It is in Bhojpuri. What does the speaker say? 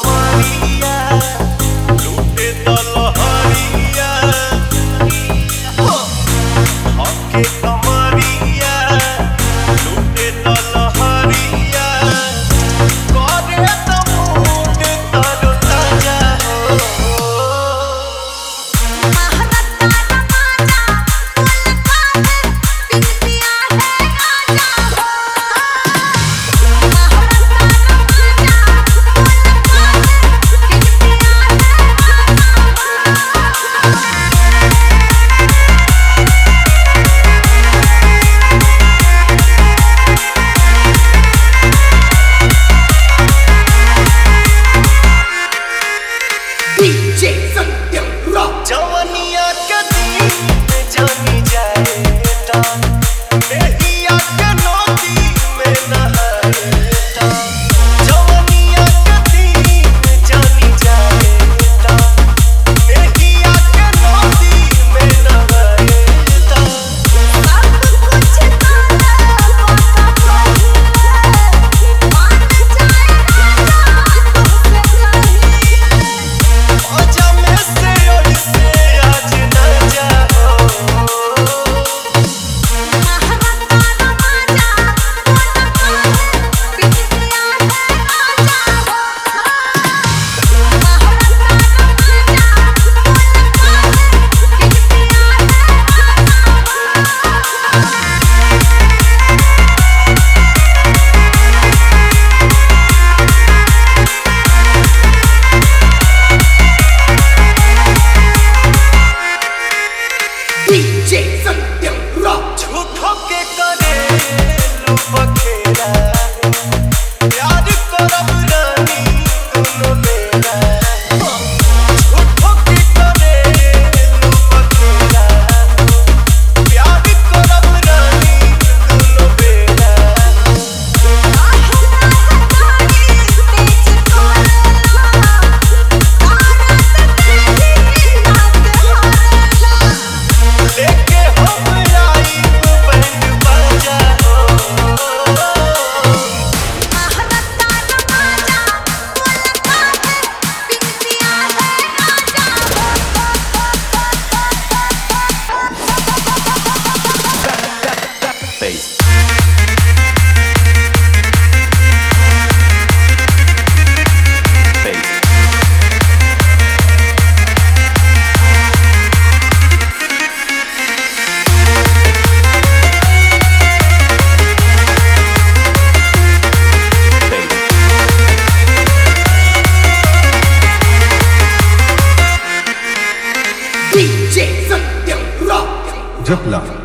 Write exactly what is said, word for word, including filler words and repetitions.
कमरिया लूटे तो लहरिया हके कमरिया लूटे तो लहरिया करे तो मूड तरो ताजा हो जवनिया के दिन जानी जाएता मेहिया के नदी में नहाएता जवनिया के दिन जानी जाएता मेहिया के नदी में नहाएता सब कुछ तारा पता पहिले मान जाए तुमसे कहीं आजा में से झूठों के करे लो बखेरा प्यार करब रानी दोनों मेरा झूठों के करे लो बखेरा प्यार करब रानी दोनों मेरा लेके हम Face. Face. D J Satyam Rock. Jahla.